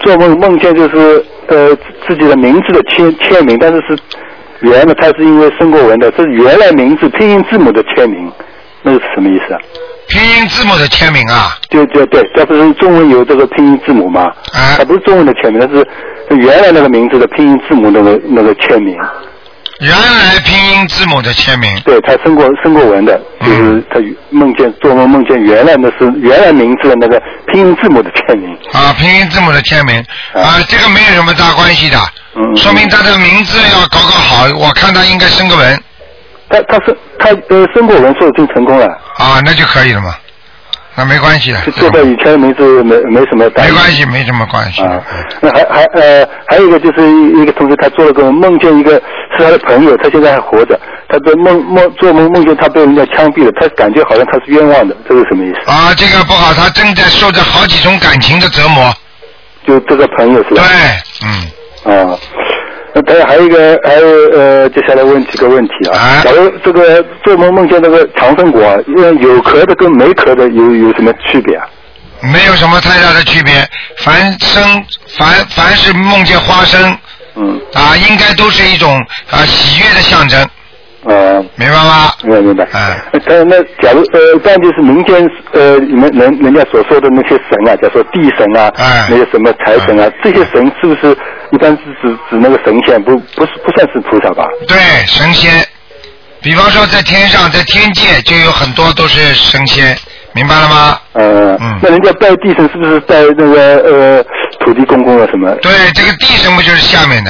做梦见就是自己的名字的签名，但是原来他是因为申过文的，这是原来名字拼音字母的签名，那是什么意思啊？ 拼音字母的签名啊？ 对，这不是中文有这个拼音字母吗？它不是中文的签名，它是原来那个名字的拼音字母那个签名。 原来拼音字母的签名。 对，他申过文的，就是他做梦见原来名字的那个拼音字母的签名。 啊，拼音字母的签名啊，这个没有什么大关系的。说明他的名字要搞好，我看他应该申个文。他申过文，说已经成功了。啊，那就可以了嘛。那没关系的， 做到以前的名字没什么关系。 没关系，没什么关系。 那还有一个就是一个同学，他做了个梦见一个是他的朋友，他现在还活着，他的做梦见他被人家枪毙了，他感觉好像他是冤枉的，这是什么意思？ 啊，这个不好，他正在受着好几种感情的折磨。 就这个朋友是吧？对，当然还有接下来问几个问题啊。假如这个做梦见那个长生果，有壳的跟没壳的有什么区别啊？ 没有什么太大的区别，凡是梦见花生，应该都是一种喜悦的象征。明白吗？ 明白。那假如但就是民间人家所说的那些神啊，假如说地神啊，那些什么财神啊，这些神是不是一般是指那个神仙，不算是菩萨吧？对， 神仙。比方说在天上，在天界就有很多都是神仙，明白了吗？ 那人家拜地神是不是拜那个土地公公啊什么？ 对，这个地神不就是下面的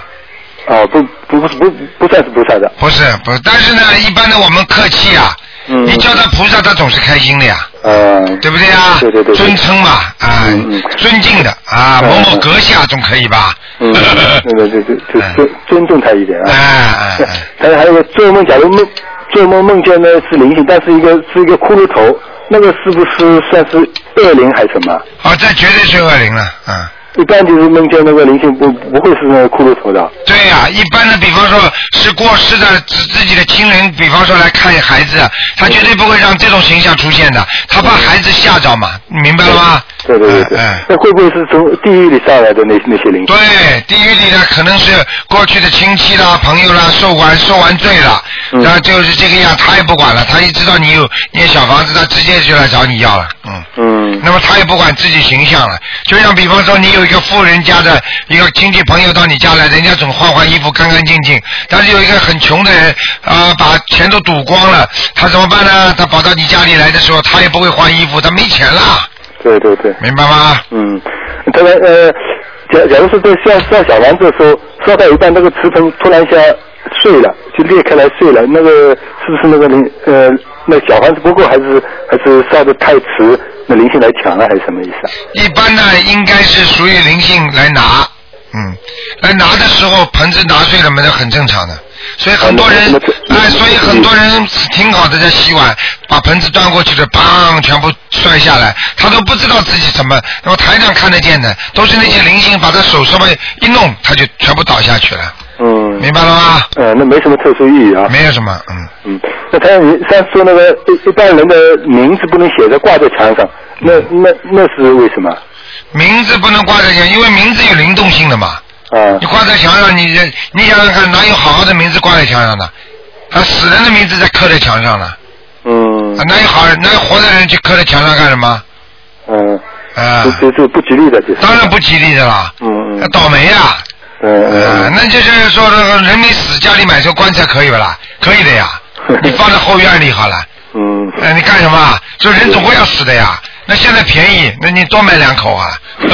不算是菩萨的。 不是，但是呢，一般的我们客气啊，你叫他菩萨，他总是开心的呀，对不对啊？对，尊称嘛，尊敬的啊，某某阁下总可以吧？ 对，尊重他一点啊。还有个做梦，假如做梦见的是灵性，但是一个骷髅头，那个是不是算是恶灵还是什么？ 这绝对是恶灵了， 一般就是梦见那个灵性不会是那个骷髅头的。 对呀，一般的，比方说是过世的自己的亲人，比方说来看孩子，他绝对不会让这种形象出现的，他怕孩子吓着嘛，明白了吗？ 对。那会不会是从地狱里上来的那些灵性？ 对，地狱里的可能是过去的亲戚啦、朋友啦，受完罪了，然后就是这个样，他也不管了，他一知道你有念小房子，他直接就来找你要了，那么他也不管自己形象了，就像比方说你有一个富人家的一个亲戚朋友到你家来，人家总换衣服干干净净，但是有一个很穷的人把钱都赌光了，他怎么办呢？他跑到你家里来的时候，他也不会换衣服，他没钱了。 对， 明白吗？ 当然假如说在烧小房子的时候，烧到一半那个瓷盆突然一下碎了，就裂开来碎了，那个是不是那个那小房子不够，还是烧得太迟，那灵性来抢了，还是什么意思啊？一般呢，应该是属于灵性来拿，来拿的时候盆子拿碎了，那很正常的。所以很多人，挺好的在洗碗，把盆子端过去的，砰，全部摔下来，他都不知道自己怎么，那么台上看得见的，都是那些灵性把他手稍微一弄，他就全部倒下去了。明白了吗？那没什么特殊意义啊。 没有什么， 那他你上次说那个一般人的名字不能写在挂在墙上，那是为什么？名字不能挂在墙，因为名字有灵动性的嘛。你挂在墙上，你想想看，哪有好好的名字挂在墙上的？死人的名字在刻在墙上了。哪有活的人去刻在墙上干什么？这不吉利的，就是。当然不吉利的啦。倒霉啊。那就是说人没死，家里买座棺材可以不啦？可以的呀。你放在后院里好了。你干什么？这人总会要死的呀。那现在便宜，那你多买2口啊。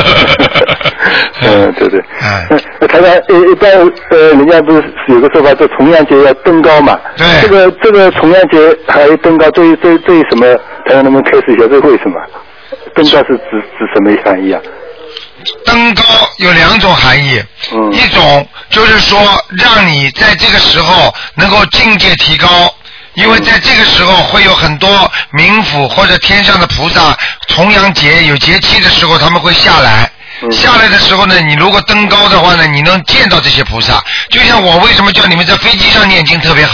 对。那台湾一般人家不是有个说法，这重阳节要登高嘛？对。这个重阳节还登高，这什么？台湾能不能开始一下？这为什么？登高是指什么含义啊？登高有2种含义，一种就是说让你在这个时候能够境界提高。因为在这个时候会有很多冥府或者天上的菩萨，重阳节有节气的时候他们会下来，下来的时候呢，你如果登高的话呢，你能见到这些菩萨。就像我为什么叫你们在飞机上念经特别好，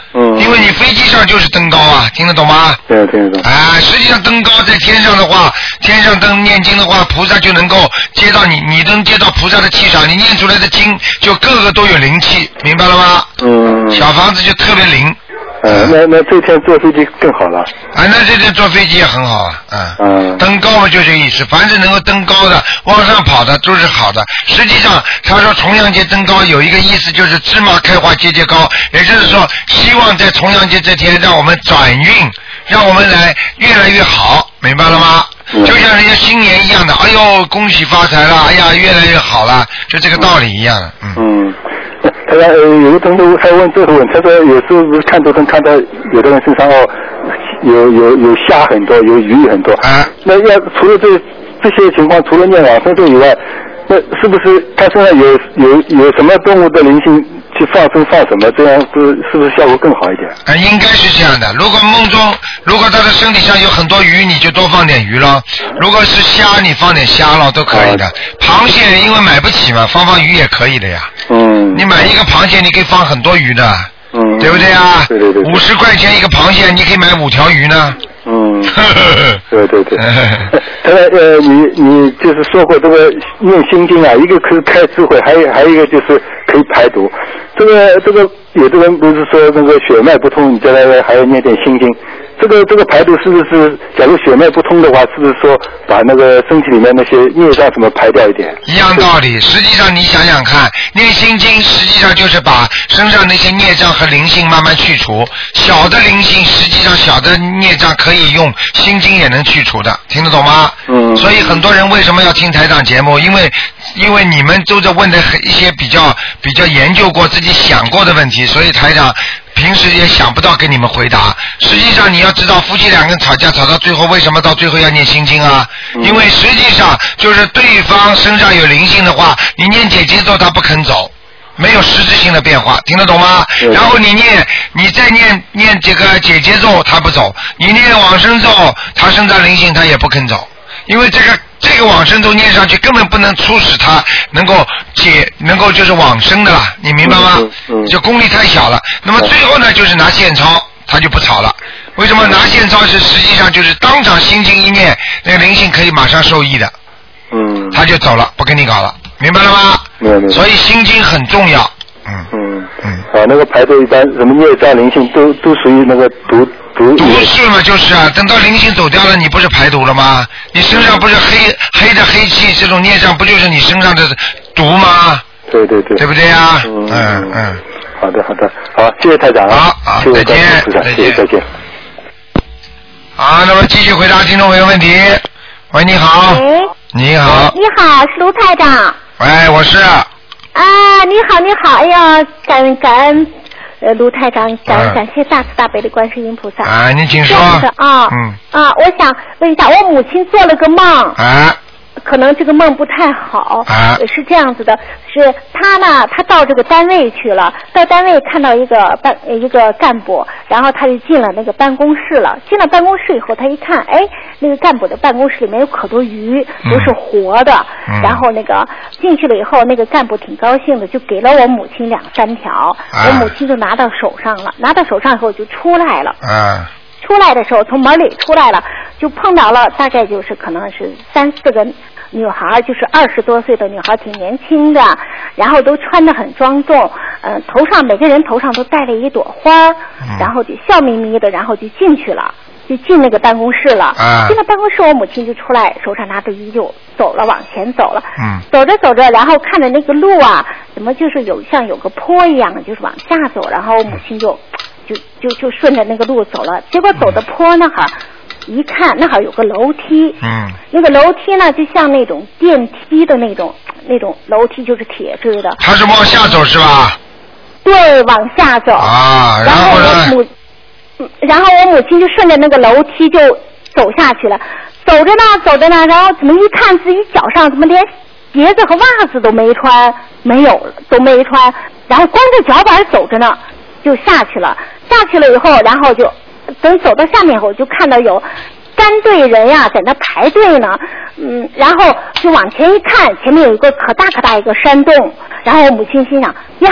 因为你飞机上就是登高啊，听得懂吗？ 对，听得懂。 实际上登高在天上的话，天上登念经的话，菩萨就能够接到你能接到菩萨的气场，你念出来的经就个个都有灵气，明白了吗？小房子就特别灵。 那这天坐飞机更好了。 那这天坐飞机也很好啊。登高嘛就这个意思，凡是能够登高的、往上跑的都是好的。实际上，他说重阳节登高有一个意思，就是芝麻开花节节高，也就是说，希望在重阳节这天让我们转运，让我们来越来越好，明白了吗？就像人家新年一样的，哎呦，恭喜发财了，哎呀，越来越好了，就这个道理一样的。 他说有个同学还问这个问题，他说有时候不是看图腾看到有的人身上有虾很多，有鱼很多。那要除了这些情况，除了念往生咒以外，那是不是他身上有什么动物的灵性去放生放什么，这样是不是效果更好一点？ 应该是这样的。如果梦中如果他的身体上有很多鱼，你就多放点鱼了；如果是虾，你放点虾了都可以的。螃蟹因为买不起嘛，放鱼也可以的呀。你买一个螃蟹，你可以放很多鱼的，对不对啊？ 对 50块钱一个螃蟹，你可以买5条鱼呢。 对。他说你就是说过这个念心经啊，一个可以开智慧，还有一个就是可以排毒。这个有的人不是说那个血脉不通，你将来还要念点心经。这个排毒是不是？假如血脉不通的话，是不是说把那个身体里面那些孽障什么排掉一点？ 一样道理。实际上你想想看，念心经实际上就是把身上那些孽障和灵性慢慢去除。小的灵性，实际上小的孽障可以用心经也能去除的，听得懂吗？所以很多人为什么要听台长节目？因为你们都在问的一些比较研究过、自己想过的问题，所以台长平时也想不到给你们回答。实际上你要知道，夫妻两个人吵架吵到最后，为什么到最后要念心经啊？因为实际上就是对方身上有灵性的话，你念解结咒他不肯走，没有实质性的变化，听得懂吗？然后你再念这个解结咒他不走，你念往生咒他身上灵性他也不肯走，因为这个往生咒念上去根本不能促使他能够就是往生的了，你明白吗？就功力太小了。那么最后呢，就是拿现钞，他就不吵了。为什么拿现钞是实际上就是当场心经一念，那个灵性可以马上受益的。他就走了，不跟你搞了，明白了吗？所以心经很重要。 那个排毒一般什么孽障灵性都属于那个毒是嘛，就是啊，等到灵性走掉了，你不是排毒了吗？你身上不是黑的黑气，这种孽障不就是你身上的毒吗？ 对， 对不对呀？ 好的，好，谢谢台长啊， 好，再见， 再见。 好，那么继续回答听众朋友问题。喂，你好。 喂。 你好。 你好，是卢台长。 喂，我是。 你好，哎呀，感恩卢台长，感谢大慈大悲的观世音菩萨。 你请说。 我想问一下，我母亲做了个梦。可能这个梦不太好，是这样子的，是他呢，他到这个单位去了，到单位看到一个干部，然后他就进了那个办公室了。进了办公室以后，他一看，那个干部的办公室里面有可多鱼，都是活的。然后那个进去了以后，那个干部挺高兴的，就给了我母亲2、3条，我母亲就拿到手上了。拿到手上以后就出来了。出来的时候，从门里出来了，就碰到了大概就是可能是3、4个女孩，就是20多岁的女孩，挺年轻的，然后都穿得很庄重，头上每个人头上都戴了一朵花，然后就笑眯眯的，然后就进去了，就进那个办公室了。进了办公室，我母亲就出来，手上拿着鱼就走了，往前走了。走着，然后看着那个路啊，怎么就是像有个坡一样的，就是往下走，然后我母亲就顺着那个路走了。结果走的坡那哈儿，一看那哈儿有个楼梯，那个楼梯呢就像那种电梯的那种楼梯，就是铁制的。 它是往下走是吧？ 对，往下走。然后我母亲就顺着那个楼梯就走下去了。走着呢，然后怎么一看自己脚上怎么连鞋子和袜子都没穿，都没穿，然后光着脚板走着呢，就下去了。下去了以后，然后就等走到下面后，就看到有3队人呀在那排队呢。然后就往前一看，前面有一个可大一个山洞。然后我母亲心想呀，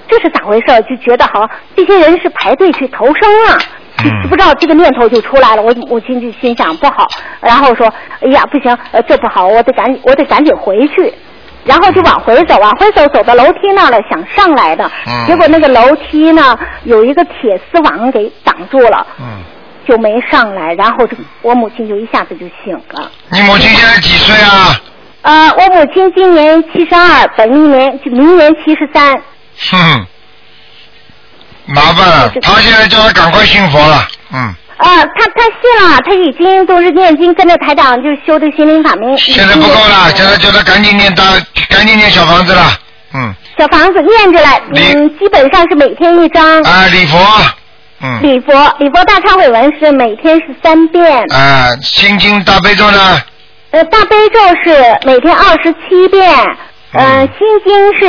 这是咋回事？就觉得好像这些人是排队去投生啊。就不知道这个念头就出来了，我母亲就心想不好，然后说，哎呀不行，这不好，我得赶紧回去，然后就往回走，走到楼梯那儿了，想上来的，结果那个楼梯呢有一个铁丝网给挡住了，就没上来，然后我母亲就一下子就醒了。 你母亲现在几岁啊？ 我母亲今年72，本命年就明年73。 麻烦了，他现在叫他赶快信佛了， 他信了，他已经都是念经，跟着台长就修的心灵法门。 现在不够了，现在叫他赶紧念小房子了， 小房子念着来，基本上是每天1张。 礼佛， 礼佛大忏悔文是每天是3遍。 心经大悲咒呢？ 大悲咒是每天27遍。心经是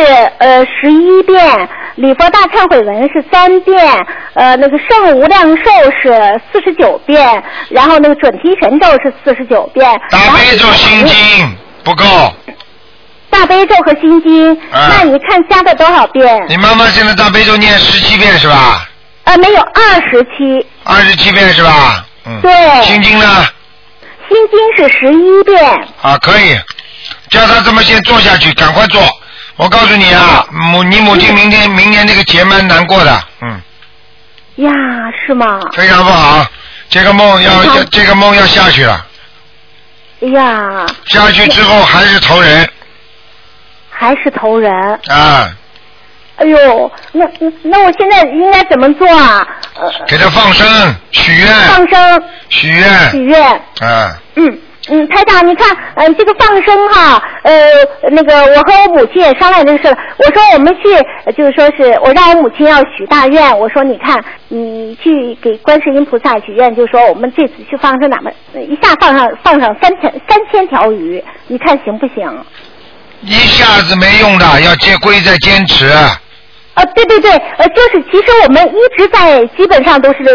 11遍，礼佛大忏悔文是3遍，那个圣无量寿是49遍，然后那个准提神咒是49遍。 大悲咒心经不够。 大悲咒和心经，那你看加的多少遍？ 你妈妈现在大悲咒念17遍是吧？ 没有27。 27遍是吧？ 对。 心经呢？ 心经是11遍。 可以。叫他这么先做下去，赶快做。我告诉你啊，你母亲明年这个节蛮难过的， 呀，是吗？ 非常不好，这个梦要下去了。 呀。 下去之后还是投人。 还是投人。哎呦，那我现在应该怎么做啊？ 给他放生，许愿。 放生。 许愿。 台长，你看，这个放生哈，那个我和我母亲也商量这个事了。我说我们去，就是说是我让我母亲要许大愿。我说你看，你去给观世音菩萨许愿，就说我们这次去放生一下放上3000条鱼，你看行不行？ 一下子没用的，要贵在坚持。 对，就是其实我们一直在，基本上都是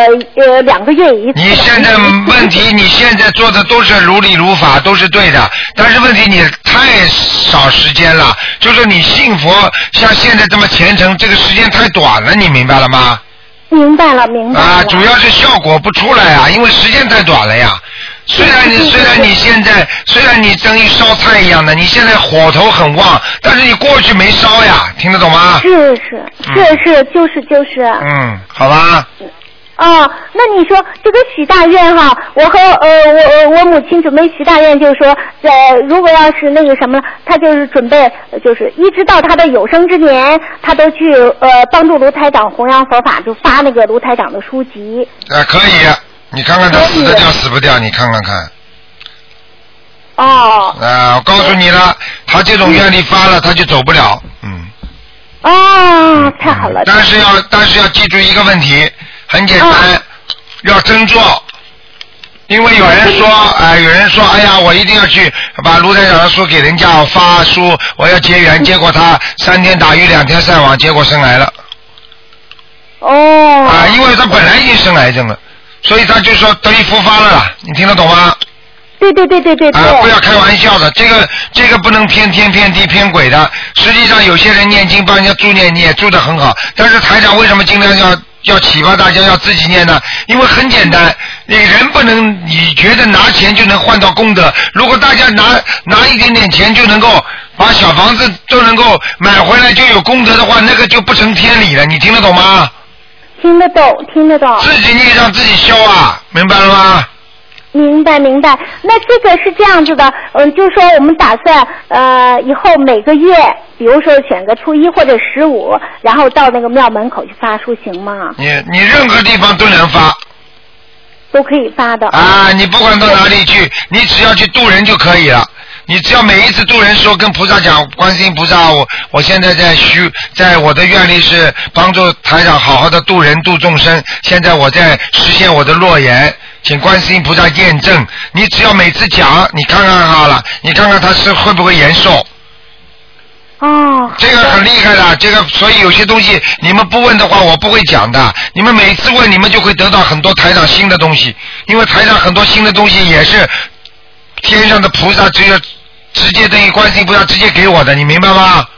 2个月一次。 你现在问题，你现在做的都是如理如法，都是对的，但是问题你太少时间了，就是你信佛像现在这么虔诚，这个时间太短了，你明白了吗？ 明白了。 主要是效果不出来啊，因为时间太短了呀。虽然你现在你等于烧菜一样的，你现在火头很旺，但是你过去没烧呀，听得懂吗？ 是，就是。 好吧。 那你说这个许大愿哈，我和我母亲准备许大愿，就是说，如果要是那个什么，他就是准备，就是一直到他的有生之年，他都去帮助卢台长弘扬佛法，就发那个卢台长的书籍。 可以。你看看他死得掉死不掉，你看看。我告诉你了，他这种愿力发了，他就走不了。 太好了。 但是要记住一个问题，很简单，要真做。因为有人说，哎呀，我一定要去把卢台长的书给人家发书，我要结缘，结果他3天打鱼2天晒网，结果生癌了。因为他本来已经生癌症了。所以他就说得以复发了啦，你听得懂吗？ 对。 不要开玩笑的，这个不能偏天偏地偏鬼的。实际上有些人念经帮人家助念，你也助得很好。但是台长为什么尽量要启发大家要自己念呢？因为很简单，你人不能你觉得拿钱就能换到功德。如果大家拿一点点钱就能够把小房子都能够买回来就有功德的话，那个就不成天理了。你听得懂吗？ 听得懂。 自己孽障自己消啊，明白了吗？ 明白。那这个是这样子的，就是说我们打算以后每个月，比如说选个初1或者15，然后到那个庙门口去发书，行吗？ 你任何地方都能发。 都可以发的。 你不管到哪里去，你只要去渡人就可以了。你只要每一次渡人时候跟菩萨讲，观世音菩萨，我现在在我的愿力是帮助台长好好的渡人度众生，现在我在实现我的诺言，请观世音菩萨验证。你只要每次讲，你看看好了，你看看他是会不会延寿。这个很厉害的，这个所以有些东西你们不问的话，我不会讲的。你们每次问，你们就会得到很多台长新的东西，因为台长很多新的东西也是天上的菩萨直接等于观世音菩萨直接给我的，你明白吗？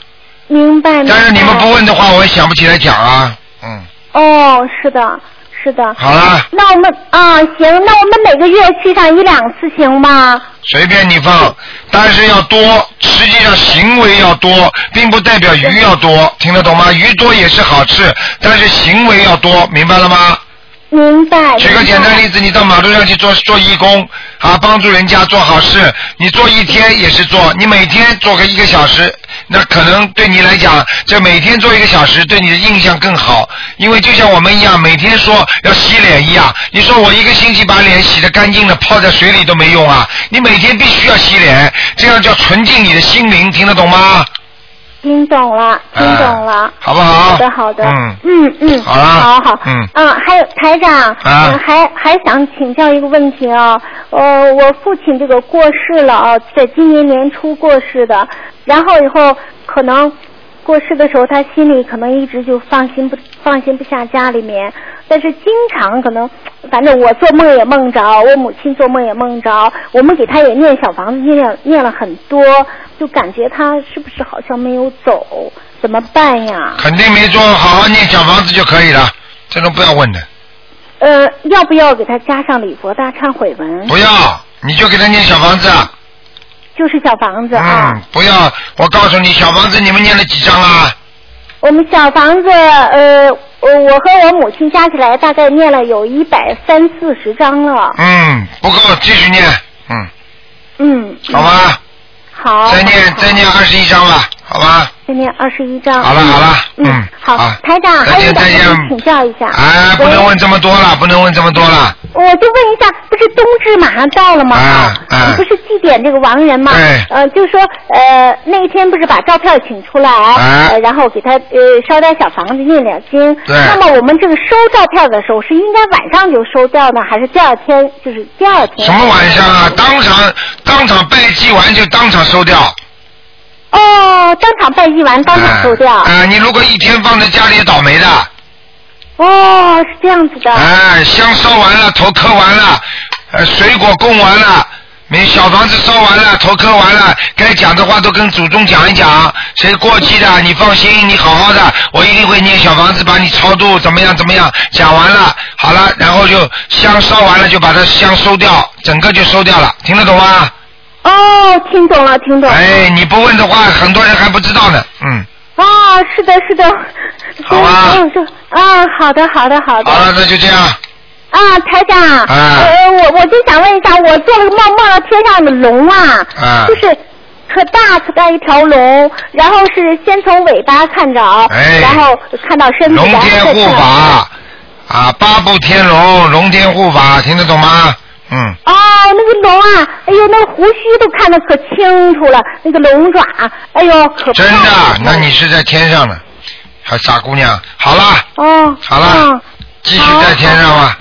明白。 但是你们不问的话，我也想不起来讲啊。 哦，是的。是的。 好了。 那我们行，那我们每个月去上1-2次行吗？ 随便你放，但是要多，实际上行为要多，并不代表鱼要多，听得懂吗？鱼多也是好吃，但是行为要多，明白了吗？ 明白。 举个简单例子，你到马路上去做义工啊，帮助人家做好事，你做一天也是做，你每天做个1个小时，那可能对你来讲，这每天做1个小时，对你的印象更好。因为就像我们一样，每天说要洗脸一样，你说我1个星期把脸洗得干净了，泡在水里都没用啊，你每天必须要洗脸，这样叫纯净你的心灵，听得懂吗？ 听懂了， 好不好？ 好的，好的。 好了。 好。还有台长，还想请教一个问题啊。我父亲这个过世了啊，在今年年初过世的，然后以后可能过世的时候，他心里可能一直就放心不下家里面，但是经常可能，反正我做梦也梦着，我母亲做梦也梦着，我们给他也念小房子，念了很多，就感觉他是不是好像没有走，怎么办呀？ 肯定没做，好好念小房子就可以了，这种不要问的。 要不要给他加上礼佛大忏悔文？ 不要，你就给他念小房子。 就是小房子啊。 不要，我告诉你，小房子你们念了几张啊？ 我们小房子，我和我母亲加起来大概念了有130-140张了。 不够，继续念。好吧。 好。 再念21张吧，好吧。 再念21张。 好了。 好，台长，还有点想请教一下。 不能问这么多了，我就问一下，不是冬至马上到了吗？你不是祭奠这个亡人吗？就说那一天不是把照片请出来，然后给他烧点小房子，念点经。那么我们这个收照片的时候，是应该晚上就收掉呢，还是第二天？就是第二天。 什么晚上啊？当场拜祭完就当场收掉。 当场拜祭完当场收掉。 你如果一天放在家里也倒霉的。 是这样子的。 香烧完了，头磕完了，水果供完了，小房子烧完了，头磕完了，该讲的话都跟祖宗讲一讲。谁过期的，你放心，你好好的，我一定会念小房子把你超度，怎么样，讲完了，好了，然后就香烧完了，就把它香收掉，整个就收掉了，听得懂吗？ 听懂了。 你不问的话，很多人还不知道呢。 是的。 好吧。 好的。 好了，那就这样。 台长。我就想问一下，我做了个梦到天上的龙就是可大一条龙，然后是先从尾巴看着，然后看到身体。 龙天护法八部天龙，龙天护法，听得懂吗？ 那个龙那个胡须都看得可清楚了，那个龙爪，可真的？那你是在天上呢，还傻姑娘。好了。好了。继续在天上吧。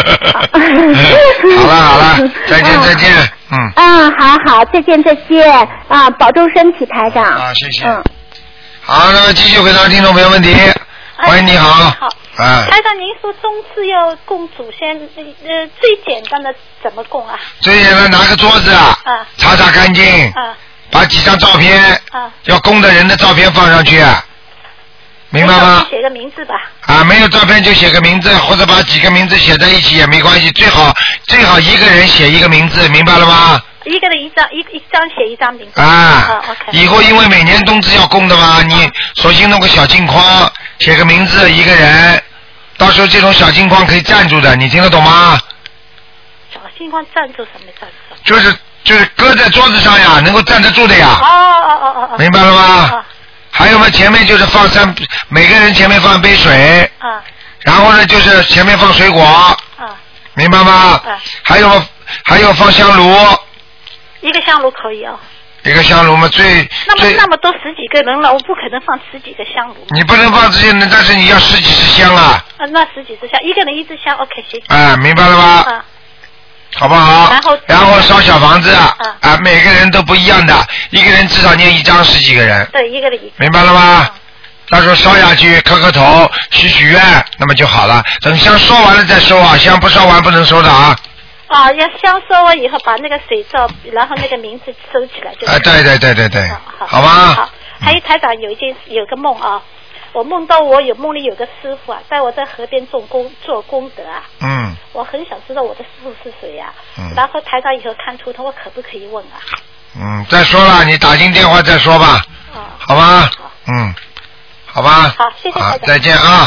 好了，再见。 好，再见。保重身体，台长。 谢谢。好，那么继续回答听众朋友问题。喂，你好。 好。台长，您说冬至要供祖先，最简单的怎么供啊？ 最简单，拿个桌子擦干净，把几张照片，要供的人的照片放上去，明白吗？ 写个名字吧。 没有照片就写个名字，或者把几个名字写在一起也没关系，最好一个人写一个名字，明白了吗？ 一个人一张写一张名字。 OK。以后因为每年冬至要供的嘛，你索性弄个小镜框，写个名字一个人。到时候这种小镜框可以站住的，你听得懂吗？ 小镜框站住什么站住？就是搁在桌子上呀，能够站得住的呀。明白了吗？还有嘛，前面就是每个人前面放一杯水。然后呢，就是前面放水果。明白吗？还有放香炉。 一个香炉可以一个香炉嘛， 那么多10几个人了，我不可能放10几个香炉。 你不能放这些人，但是你要10几支香啊。 那10几支香，一个人一支香 ，OK 行。 明白了吗？好不好？然后烧小房子每个人都不一样的，一个人至少念1张10几个人。 对，一个人1。 明白了吗？到时候烧下去，磕头，许愿，那么就好了。等香烧完了再收香不烧完不能收的要香烧完以后把那个水照，然后那个名字收起来就。 对。好吧。 还有台长有个梦啊，我梦到我梦里有个师傅啊，在我在河边做功德啊。我很想知道我的师傅是谁呀。然后台长以后看图腾，我可不可以问啊？ 再说了，你打进电话再说吧。好吧。好吧。 好，谢谢台长。 再见啊。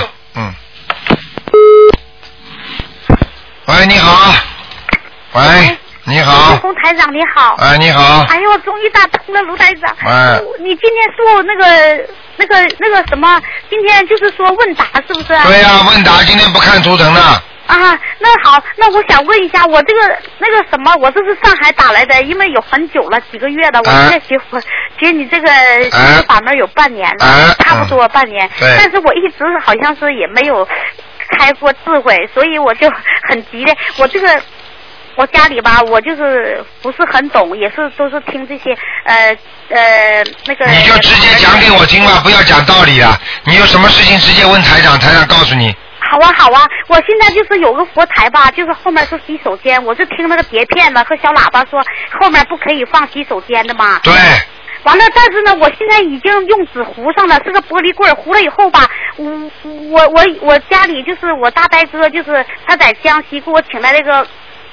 喂，你好。喂，你好。 洪台长，你好。 你好。 哎呦，我终于打通了，卢台长。你今天说那个什么？今天就是说问答，是不是？ 对呀，问答今天不看图腾的。 那好，那我想问一下，我这个什么，我这是上海打来的，因为有很久了，几个月了，我在学你这个法门有半年了，差不多半年。但是我一直好像是也没有开过智慧，所以我就很急的。我家里吧，我就是不是很懂，也是都是听这些那个。 你就直接讲给我听吧，不要讲道理了。你有什么事情直接问台长，台长告诉你。 好啊，我现在就是有个佛台吧，就是后面是洗手间，我就听那个碟片呢和小喇叭说后面不可以放洗手间的嘛。 对。 完了，但是呢，我现在已经用纸糊上了，是个玻璃柜，糊了以后吧，我家里就是我大伯哥，就是他在江西给我请来那个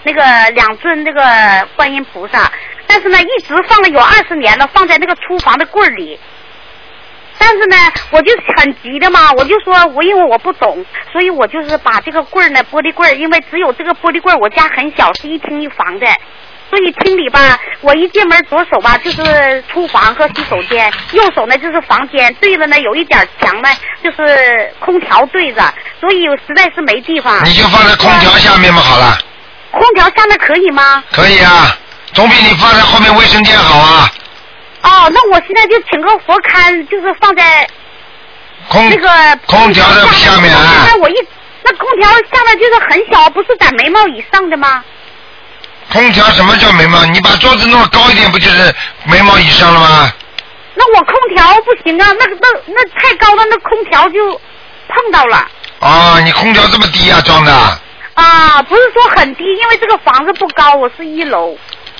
2尊那个观音菩萨，但是呢一直放了有20年了，放在那个厨房的柜里。但是呢，我就很急的嘛，我就说因为我不懂，所以我就是把这个柜呢，玻璃柜，因为只有这个玻璃柜，我家很小，是一厅一房的，所以厅里吧，我一进门左手吧就是厨房和洗手间，右手呢就是房间，对了呢有一点墙呢就是空调对着，所以实在是没地方。 你就放在空调下面嘛好了。 空调下面可以吗？ 可以啊，总比你放在后面卫生间好啊。 那我现在就请个佛龛，就是放在那个空调的下面。 那空调下面就是很小，不是在眉毛以上的吗？ 空调什么叫眉毛？你把桌子弄高一点，不就是眉毛以上了吗？ 那我空调不行啊，那太高了，那空调就碰到了。 你空调这么低啊，装的？ 不是说很低，因为这个房子不高，我是1楼。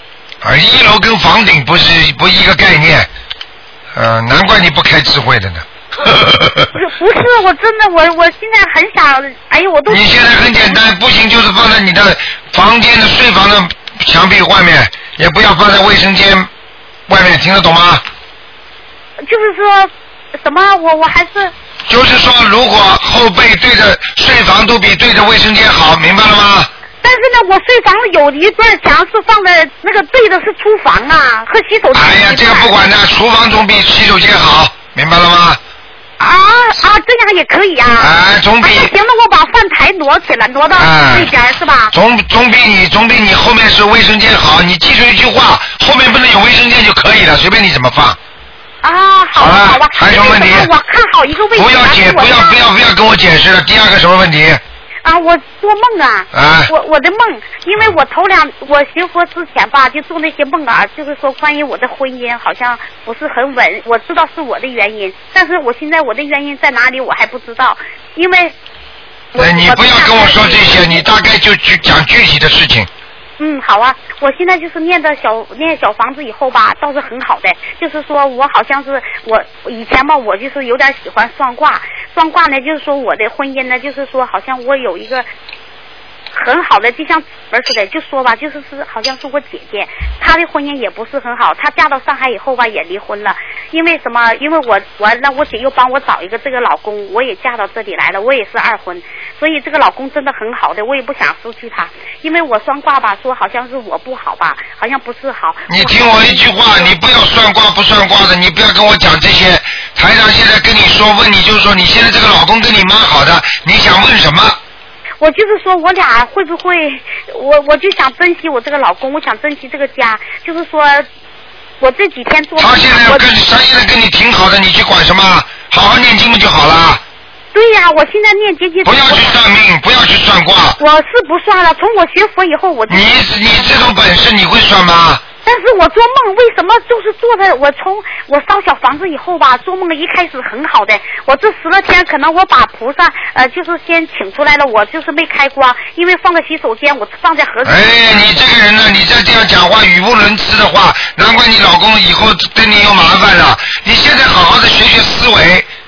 1楼跟房顶不一个概念，难怪你不开智慧的呢。 不是，我真的我现在很想，我都。 你现在很简单，不行就是放在你的房间的睡房的墙壁外面，也不要放在卫生间外面，听得懂吗？ 就是说什么？我还是。 就是说，如果后背对着睡房都比对着卫生间好，明白了吗？ 但是呢，我睡房有一段墙是放在那个对的是厨房啊和洗手间。 这个不管的，厨房总比洗手间好，明白了吗？ 这样也可以啊。 总比。 行，那我把饭台挪起来，挪到那边是吧？ 总比你后面是卫生间好。你记住一句话，后面不能有卫生间就可以了，随便你怎么放。 好吧。 还有什么问题？ 我看好一个位置。 不要跟我解释了。第二个什么问题？ 我做梦我的梦，因为我学佛之前吧，就做那些梦就是说关于我的婚姻好像不是很稳，我知道是我的原因，但是我现在我的原因在哪里我还不知道，因为你不要跟我说这些，你大概就去讲具体的事情。 好啊，我现在就是念小房子以后吧，倒是很好的，就是说我好像是我以前吧，我就是有点喜欢算卦呢，就是说我的婚姻呢，就是说好像我有一个很好的，就像似的，就说吧，就是好像是我姐姐，她的婚姻也不是很好，她嫁到上海以后吧也离婚了，因为什么？因为我姐又帮我找一个这个老公，我也嫁到这里来了，我也是2婚，所以这个老公真的很好的，我也不想失去他，因为我算卦吧，说好像是我不好吧，好像不是好。 你听我一句话，你不要算卦不算卦的，你不要跟我讲这些。台长现在跟你说，问你就是说，你现在这个老公跟你蛮好的，你想问什么？ 我就是说我俩会不会，我就想珍惜我这个老公，我想珍惜这个家，就是说我这几天做他现在跟你挺好的，你去管什么？好好念经不就好了？ 对呀，我现在念节节。 不要去算命，不要去算卦。 我是不算了，从我学佛以后， 你这种本事你会算吗？ 但是我做梦为什么就是做的？我烧小房子以后吧，做梦一开始很好的，我这10来天可能我把菩萨就是先请出来了，我就是没开光，因为放在洗手间，我放在盒子。 你这个人呢，你再这样讲话语无伦次的话，难怪你老公以后对你有麻烦了。你现在好好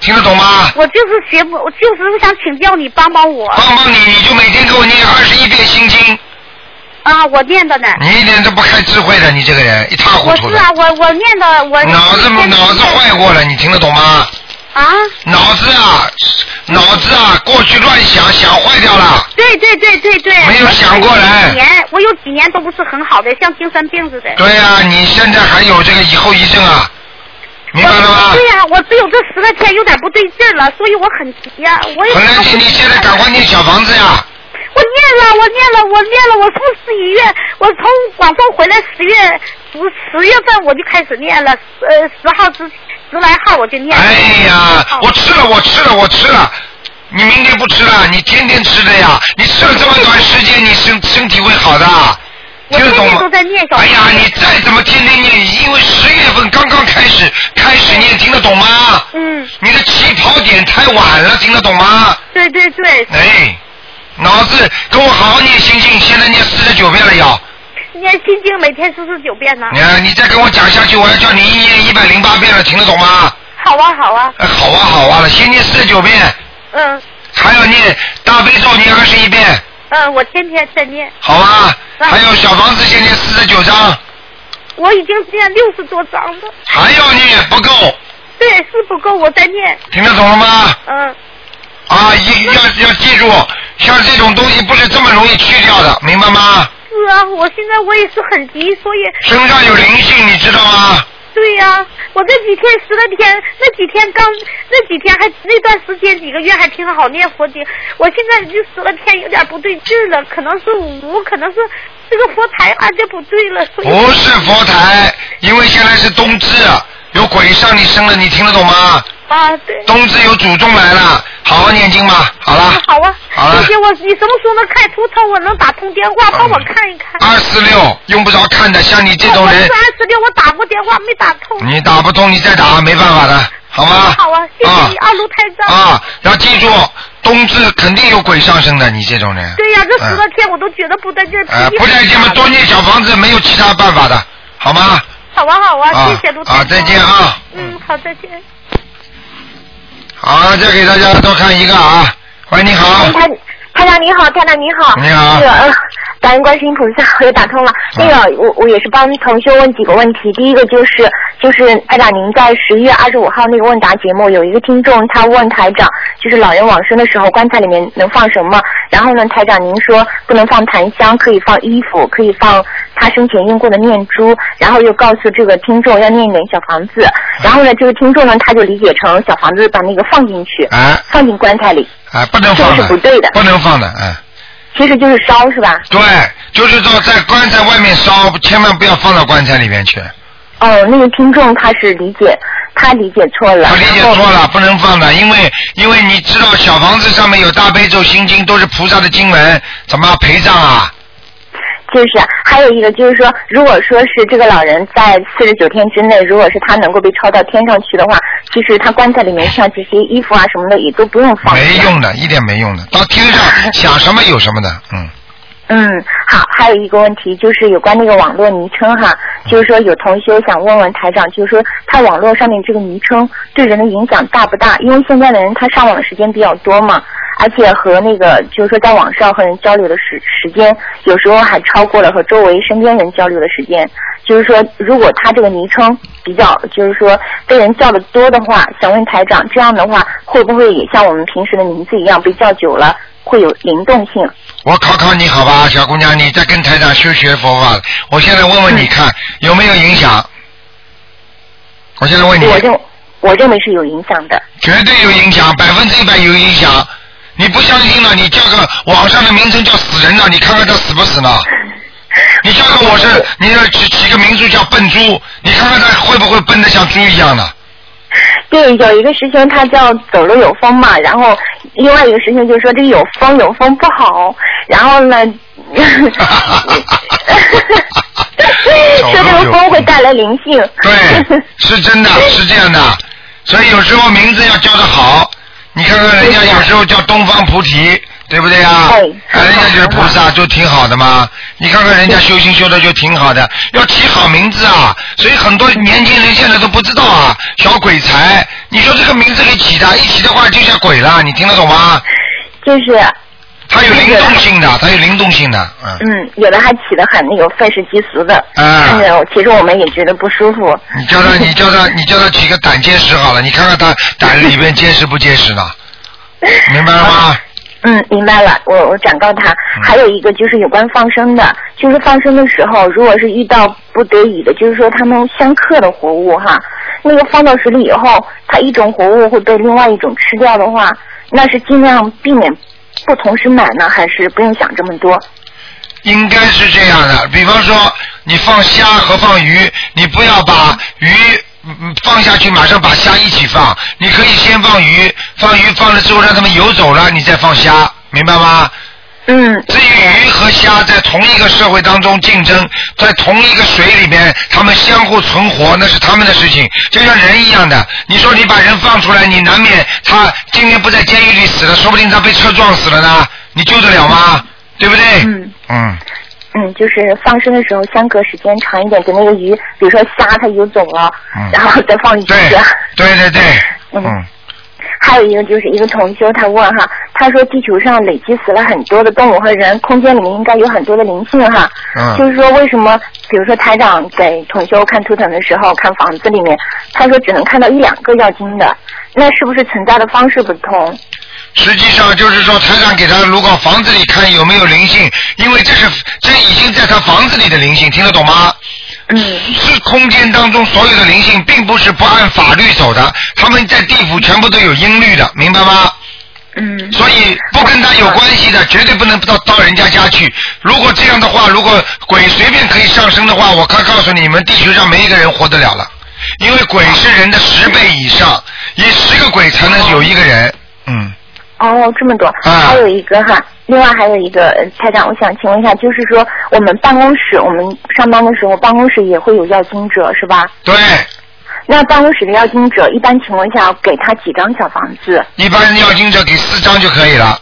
听得懂吗？ 我就是学不，我就是想请教你帮帮我。 帮帮你，你就每天给我念21遍心经。 啊，我念的呢。 你一点都不开智慧的，你这个人一塌糊涂的。 我是啊，我念的我。 脑子坏过了，你听得懂吗？ 啊。 脑子啊，过去乱想坏掉了。 对。 没有想过来。 我有几年都不是很好的，像精神病似的。 对呀，你现在还有这个后遗症啊。明白了吗？ 对呀，我只有这10来天有点不对劲了，所以我很急呀。 很难急，你现在赶快念小房子呀！ 我念了，我从11月，我从广州回来10月份我就开始念了，10号10来号我就念了。 哎呀，我吃了，你明天不吃了，你天天吃的呀，你吃了这么短时间，你身体会好的。 我天天都在念小房子。 哎呀，你再怎么天天念，因为10月份刚刚开始念，听得懂吗？你的起跑点太晚了，听得懂吗？ 对。 哎，脑子跟我好好念心经，现在念49遍了要。 念心经每天49遍呢。 你再跟我讲下去，我要叫你一念108遍了，听得懂吗？ 好啊。 好啊了，先念49遍。还要念大悲咒念21遍。 我天天在念。 好啊。还有小房子先念49章。 我已经念60多章了。 还要念不够。 对，是不够，我在念。 听得懂了吗？要记住，像这种东西不是这么容易去掉的，明白吗？ 是啊，我现在我也是很急，所以。 身上有灵性，你知道吗？ 对呀，我这几天10来天，那几天还那段时间几个月还挺好念佛经，我现在就10来天有点不对劲了，可能是可能是这个佛台这不对了，所以。 不是佛台，因为现在是冬至，有鬼上你身了，你听得懂吗？ 对。 冬至有祖宗来了，好好念经吧，好了。 好啊。 好了。 谢谢你什么时候能开图腾，我能打通电话帮我看一看。 246用不着看的，像你这种人。 我是246，我打过电话没打通。 你打不通，你再打，没办法的，好吗？ 好啊，谢谢你，二路台长。 要记住，冬至肯定有鬼上身的，你这种人。 对呀，这10来天我都觉得不带劲。 不带劲嘛，多念小房子，没有其他办法的，好吗？ 好啊，谢谢卢台长。 再见啊。 好，再见。 好，再给大家多看一个啊。喂，你好。 台长你好，台长你好。 你好。 感恩观世音菩萨，我又打通了。我也是帮同学问几个问题。第一个就是台长，您在11月25号那个问答节目，有一个听众他问台长，就是老人往生的时候棺材里面能放什么？然后呢，台长您说不能放檀香，可以放衣服，可以放他生前用过的念珠，然后又告诉这个听众要念一点小房子。然后呢，这个听众呢他就理解成小房子把那个放进去，放进棺材里。 不能放的。 这是不对的。 不能放的， 其实就是烧是吧？ 对，就是说在棺材外面烧，千万不要放到棺材里面去。 那个听众他理解错了。 他理解错了，不能放的，因为你知道小房子上面有大悲咒心经，都是菩萨的经文，怎么陪葬啊？ 就是还有一个就是说，如果说是这个老人在49天之内，如果是他能够被抄到天上去的话，其实他棺材里面像这些衣服啊什么的也都不用放。 没用的，一点没用的，到天上想什么有什么的， 好，还有一个问题就是有关那个网络昵称哈，就是说有同学想问问台长，就是说他网络上面这个昵称对人的影响大不大？因为现在的人他上网的时间比较多嘛，而且和那个就是说在网上和人交流的时间，有时候还超过了和周围身边人交流的时间。就是说，如果他这个昵称比较，就是说被人叫的多的话，想问台长，这样的话会不会也像我们平时的名字一样，被叫久了会有灵动性？ 我考你好吧，小姑娘，你在跟台长学佛法，我现在问问你看有没有影响？我现在问你。 我认为是有影响的。 绝对有影响，100%有影响。你不相信了，你叫个网上的名称叫死人了，你看看他死不死呢？你叫个你要起个名字叫笨猪，你看看他会不会笨得像猪一样呢？ 对，有一个师兄他叫走路有风嘛，然后另外一个师兄就说这有风不好，然后呢说这个风会带来灵性。 对，是真的，是这样的，所以有时候名字要叫得好， 你看看人家有时候叫东方菩提，对不对呀？人家就是菩萨，就挺好的嘛。你看看人家修行修的就挺好的，要起好名字啊。所以很多年轻人现在都不知道啊，小鬼才，你说这个名字给起的，一起的话就像鬼了，你听得懂吗？ 就是。 它有灵动性的，它有灵动性的， 有的还起得很那个愤世嫉俗的，其实我们也觉得不舒服。 你叫他起个胆结石好了，你看看他胆里边结实不结实呢？明白了吗？ 明白了，我转告他。还有一个就是有关放生的，就是放生的时候，如果是遇到不得已的，就是说他们相克的活物哈，那个放到水里以后，它一种活物会被另外一种吃掉的话，那是尽量避免。不同时买呢，还是不用想这么多？ 应该是这样的，比方说你放虾和放鱼，你不要把鱼放下去，马上把虾一起放，你可以先放鱼放了之后让它们游走了，你再放虾，明白吗？至于鱼和虾在同一个社会当中竞争，在同一个水里面，他们相互存活，那是他们的事情，就像人一样的。你说你把人放出来，你难免他今天不在监狱里死了，说不定他被车撞死了呢，你救得了吗？对不对？ 就是放生的时候相隔时间长一点，等那个鱼，比如说虾它游走了，然后再放鱼。 对。 还有一个就是一个同修，他问哈，他说地球上累积死了很多的动物和人，空间里面应该有很多的灵性哈。就是说为什么，比如说台长给同修看图腾的时候，看房子里面，他说只能看到1-2个要经的，那是不是存在的方式不同？ 实际上就是说，台长给他如果房子里看有没有灵性，因为这已经在他房子里的灵性，听得懂吗？是空间当中所有的灵性，并不是不按法律走的，他们在地府全部都有音律的，明白吗？所以不跟他有关系的，绝对不能到人家家去。如果这样的话，如果鬼随便可以上升的话，我可告诉你们，地球上没一个人活得了了，因为鬼是人的10倍以上，以10个鬼才能有一个人。 这么多，还有一个哈，另外还有一个台长，我想请问一下，就是说我们办公室，我们上班的时候，办公室也会有要经者是吧？ 对。 那办公室的要经者，一般情况下给他几张小房子？ 一般要经者给4张就可以了。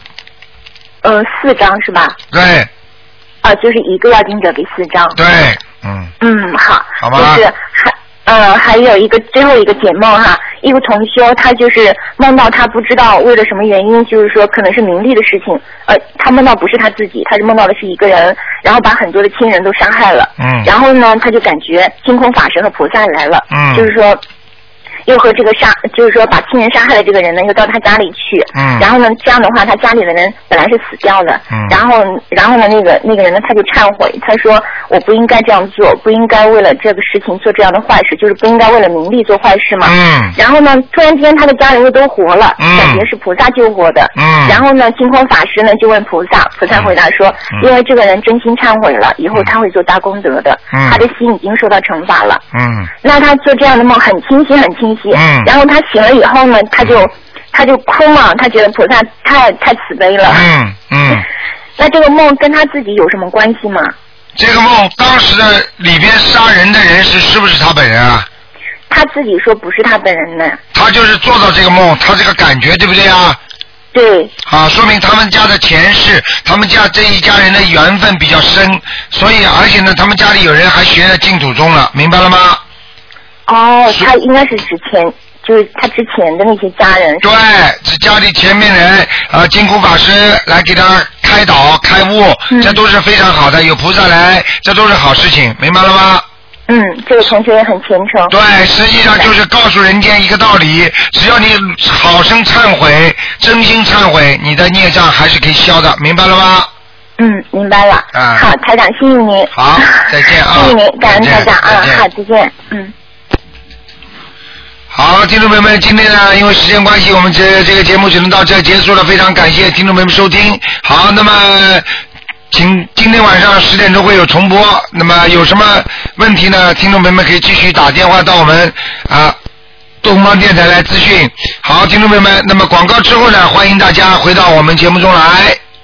4张是吧？ 对。 就是一个要经者给4张。 对。 好。 好吧。 就是还有一个最后一个解梦哈，一个同修他就是梦到他不知道为了什么原因，就是说可能是名利的事情，他梦到不是他自己，他是梦到的是一个人，然后把很多的亲人都杀害了，然后呢他就感觉星空法师和菩萨来了，就是说又和这个就是说把亲人杀害的这个人呢，又到他家里去，然后呢，这样的话，他家里的人本来是死掉的，然后呢，那个人呢，他就忏悔，他说我不应该这样做，不应该为了这个事情做这样的坏事，就是不应该为了名利做坏事嘛。然后呢，突然间他的家人又都活了，感觉是菩萨救活的。然后呢，净空法师呢就问菩萨，菩萨回答说，因为这个人真心忏悔了，以后他会做大功德的，他的心已经受到惩罚了。那他做这样的梦很清晰，很清晰。然后他醒了以后呢，他就哭嘛，他觉得菩萨太慈悲了。那这个梦跟他自己有什么关系吗？ 这个梦当时的里边杀人的人是不是他本人啊？ 他自己说不是他本人呢。 他就是做到这个梦，他这个感觉对不对啊？ 对。 说明他们家的前世，他们家这一家人的缘分比较深，所以而且呢，他们家里有人还学了净土宗了，明白了吗？ 他应该是就是他之前的那些家人。 对，是家里前面人净空法师来给他开导开悟，这都是非常好的，有菩萨来，这都是好事情，明白了吗？ 这个同学也很虔诚。 对，实际上就是告诉人间一个道理，只要你好生忏悔，真心忏悔，你的孽障还是可以消的，明白了吗？ 明白了。好，台长，谢谢您。 好，再见啊！ 谢谢您，感恩台长啊！好，再见。 好，听众朋友们，今天呢，因为时间关系，我们这个节目只能到这结束了。非常感谢听众朋友们收听。好，那么今天晚上10点钟会有重播。那么有什么问题呢？听众朋友们可以继续打电话到我们东方电台来咨询。好，听众朋友们，那么广告之后呢，欢迎大家回到我们节目中来。